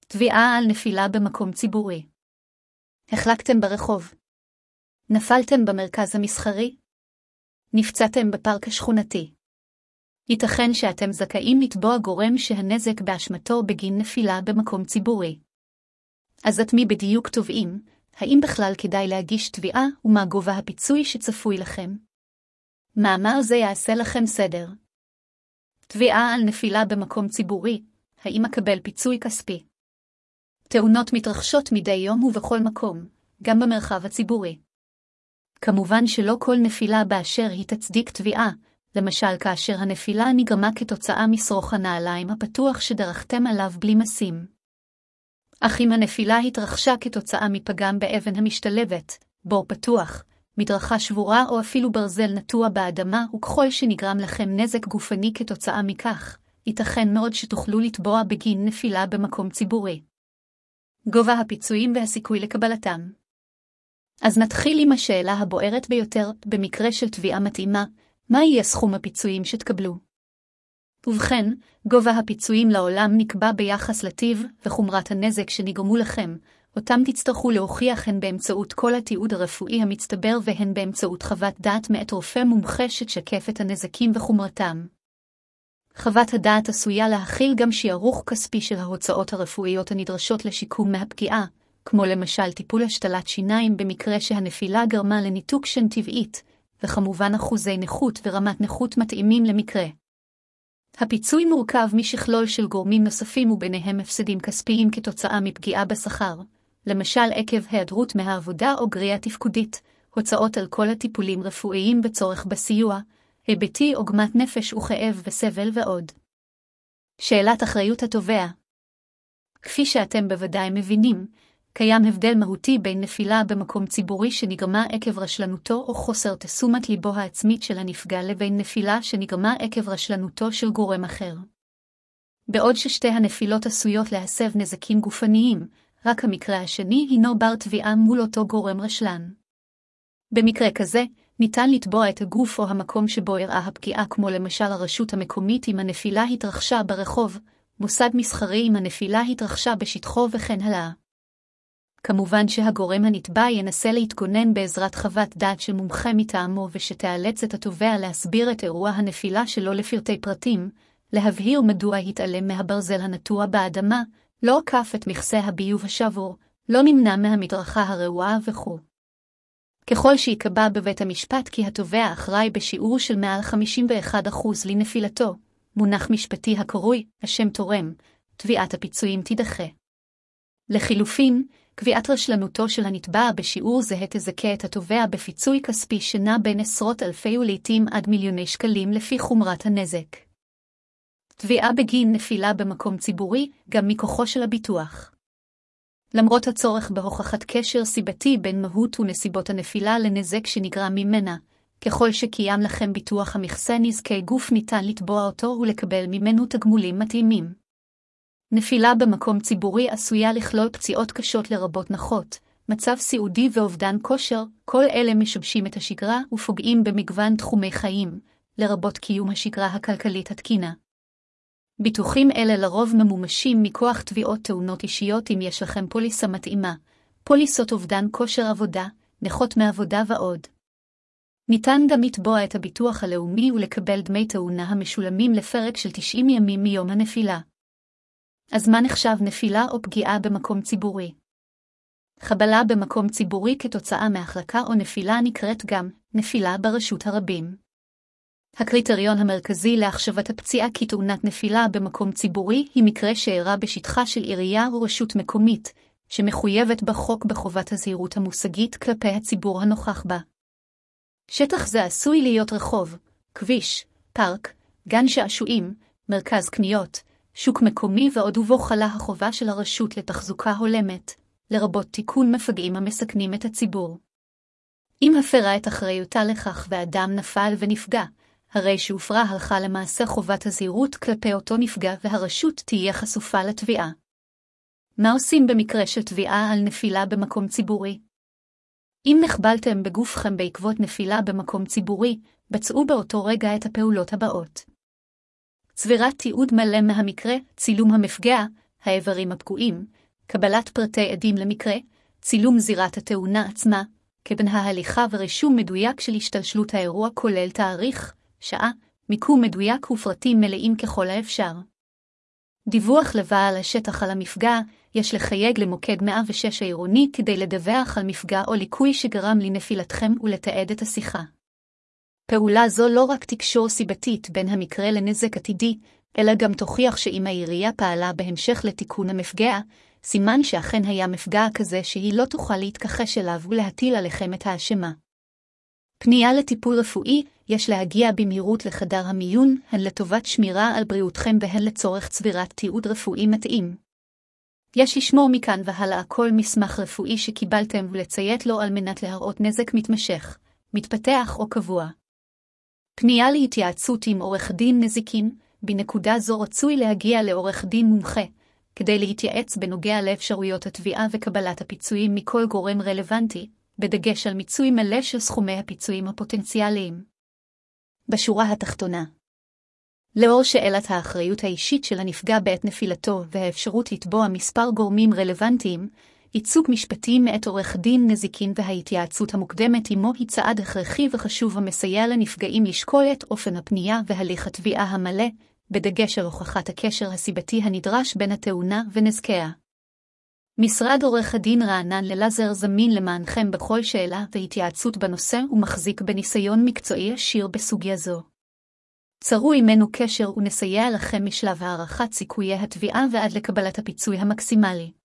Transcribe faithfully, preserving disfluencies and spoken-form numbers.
תביעה על נפילה במקום ציבורי. החלקתם ברחוב. נפלתם במרכז המסחרי. נפצעתם בפארק השכונתי. ייתכן שאתם זכאים לתבוע גורם שהנזק באשמתו בגין נפילה במקום ציבורי. אז את מי בדיוק תובעים? האם בכלל כדאי להגיש תביעה ומה גובה הפיצוי שצפוי לכם? מאמר זה יעשה לכם סדר. תביעה על נפילה במקום ציבורי, האם אקבל פיצוי כספי? תאונות מתרחשות מדי יום ובכל מקום, גם במרחב הציבורי. כמובן שלא כל נפילה באשר היא תצדיק תביעה, למשל כאשר הנפילה נגרמה כתוצאה משרוך הנעליים הפתוח שדרכתם עליו בלי מסים. אך אם הנפילה התרחשה כתוצאה מפגם באבן המשתלבת, בור פתוח, מדרכה שבורה או אפילו ברזל נטוע באדמה, וככל שנגרם לכם נזק גופני כתוצאה מכך, ייתכן מאוד שתוכלו לתבוע בגין נפילה במקום ציבורי. גובה הפיצויים והסיכוי לקבלתם. אז נתחיל עם השאלה הבוערת ביותר, במקרה של תביעה מתאימה, מה יהיה סכום הפיצויים שתקבלו? ובכן, גובה הפיצויים לעולם נקבע ביחס לטיב וחומרת הנזק שנגרמו לכם, אותם תצטרכו להוכיח הן באמצעות כל התיעוד הרפואי המצטבר והן באמצעות חוות דעת מאת רופא מומחה שתשקף את הנזקים וחומרתם. חוות הדעת עשויה להכיל גם שיערוך כספי של ההוצאות הרפואיות הנדרשות לשיקום מהפגיעה, כמו למשל טיפול השתלת שיניים במקרה שהנפילה גרמה לניתוק שן טבעית, וכמובן אחוזי נכות ורמת נכות מתאימים למקרה. הפיצוי מורכב משכלול של גורמים נוספים וביניהם הפסדים כספיים כתוצאה מפגיעה בשכר, למשל עקב היעדרות מהעבודה או גריעה תפקודית, הוצאות על כל הטיפולים רפואיים בצורך בסיוע, היבטי עוגמת נפש וכאב וסבל ועוד. שאלת אחריות התובע. כפי שאתם בוודאי מבינים, קיים הבדל מהותי בין נפילה במקום ציבורי שנגרמה עקב רשלנותו או חוסר תשומת ליבו העצמית של הנפגע לבין נפילה שנגרמה עקב רשלנותו של גורם אחר. בעוד ששתי הנפילות עשויות להסב נזקים גופניים, רק המקרה השני הינו בר תביעה מול אותו גורם רשלן. במקרה כזה, ניתן לתבוע את הגוף או המקום שבו אירעה הפגיעה, כמו למשל הרשות המקומית אם הנפילה התרחשה ברחוב, מוסד מסחרי אם הנפילה התרחשה בשטחו וכן הלאה. כמובן שהגורם הנתבע ינסה להתגונן בעזרת חוות דעת של מומחה מטעמו ושתאלץ את התובע להסביר את אירוע הנפילה שלו לפרטי פרטים, להבהיר מדוע התעלם מהברזל הנטוע באדמה, לא עקף את מכסה הביוב השבור, לא נמנע מהמדרכה הרעועה וכו'. ככל שיקבע בבית המשפט כי התובע אחראי בשיעור של מעל חמישים ואחד אחוז לנפילתו, מונח משפטי הקרוי השם תורם, תביעת הפיצויים תידחה. לחילופין, קביעת רשלנותו של הנתבע בשיעור זהה תזכה את התובע בפיצוי כספי שנע בין עשרות אלפי ולעיתים עד מיליוני שקלים לפי חומרת הנזק. תביעה בגין נפילה במקום ציבורי, גם מכוחו של הביטוח. למרות הצורך בהוכחת קשר סיבתי בין מהות ונסיבות הנפילה לנזק שנגרם ממנה, ככל שקיים לכם ביטוח המכסה נזקי גוף ניתן לתבוע אותו ולקבל ממנו תגמולים מתאימים. נפילה במקום ציבורי עשויה לכלול פציעות קשות לרבות נכות, מצב סיעודי ואובדן כושר, כל אלה משבשים את השגרה ופוגעים במגוון תחומי חיים, לרבות קיום השגרה הכלכלית התקינה. ביטוחים אלה לרוב ממומשים מכוח תביעות תאונות אישיות אם יש לכם פוליסה מתאימה, פוליסות אובדן כושר עבודה, נכות מעבודה ועוד. ניתן גם לתבוע את הביטוח הלאומי ולקבל דמי תאונה המשולמים לפרק של תשעים ימים מיום הנפילה. אז מה נחשב נפילה או פגיעה במקום ציבורי? חבלה במקום ציבורי כתוצאה מהחלקה או נפילה נקראת גם נפילה ברשות הרבים. הקריטריון המרכזי להחשבת הפציעה כתאונת נפילה במקום ציבורי היא מקרה שאירע בשטחה של עירייה או רשות מקומית, שמחויבת בחוק בחובת הזהירות המושגית כלפי הציבור הנוכח בה. שטח זה עשוי להיות רחוב, כביש, פארק, גן שעשועים, מרכז קניות, שוק מקומי ועוד ובו חלה החובה של הרשות לתחזוקה הולמת, לרבות תיקון מפגעים המסכנים את הציבור. אם הפרה את אחריותה לכך ואדם נפל ונפגע, הרי שהופרה הלכה למעשה חובת הזהירות כלפי אותו נפגע והרשות תהיה חשופה לתביעה. מה עושים במקרה של תביעה על נפילה במקום ציבורי? אם נחבלתם בגופכם בעקבות נפילה במקום ציבורי, בצעו באותו רגע את הפעולות הבאות. צבירת תיעוד מלא מהמקרה, צילום המפגע, האיברים הפגועים, קבלת פרטי עדים למקרה, צילום זירת התאונה עצמה, כבן ההליכה ורישום מדויק של השתלשלות האירוע כולל תאריך, שעה, מיקום מדויק ופרטים מלאים ככל האפשר. דיווח לבעל השטח על המפגע, יש לחייג למוקד מאה ושש העירוני כדי לדווח על מפגע או ליקוי שגרם לנפילתכם ולתעד את השיחה. פעולה זו לא רק תקשור סיבתית בין המקרה לנזק עתידי, אלא גם תוכיח שאם העירייה פעלה בהמשך לתיקון המפגע, סימן שאכן היה מפגע כזה שהיא לא תוכל להתכחש אליו ולהטיל עליכם את האשמה. פנייה לטיפול רפואי, יש להגיע במהירות לחדר המיון, הן לטובת שמירה על בריאותכם והן לצורך צבירת תיעוד רפואי מתאים. יש לשמור מכאן והלאה כל מסמך רפואי שקיבלתם ולציית לו על מנת להראות נזק מתמשך, מתפתח או קבוע. פנייה להתייעצות עם עורך דין נזיקין, בנקודה זו רצוי להגיע לעורך דין מומחה, כדי להתייעץ בנוגע לאפשרויות התביעה וקבלת הפיצויים מכל גורם רלוונטי, בדגש על מיצוי מלא של סכומי הפיצויים הפוטנציאליים. בשורה התחתונה, לאור שאלת האחריות האישית של הנפגע בעת נפילתו והאפשרות לתבוע מספר גורמים רלוונטיים, ייצוג משפטי מאת עורך דין נזיקין וההתייעצות המוקדמת עמו היא צעד הכרחי וחשוב המסייע לנפגעים לשקול את אופן הפנייה והליך התביעה המלא, בדגש על הוכחת הקשר הסיבתי הנדרש בין התאונה ונזקיה. משרד עורך הדין רענן ללזר זמין למענכם בכל שאלה והתייעצות בנושא ומחזיק בניסיון מקצועי עשיר בסוגיה זו. צרו עמנו קשר ונסייע לכם משלב הערכת סיכויי התביעה ועד לקבלת הפיצוי המקסימלי.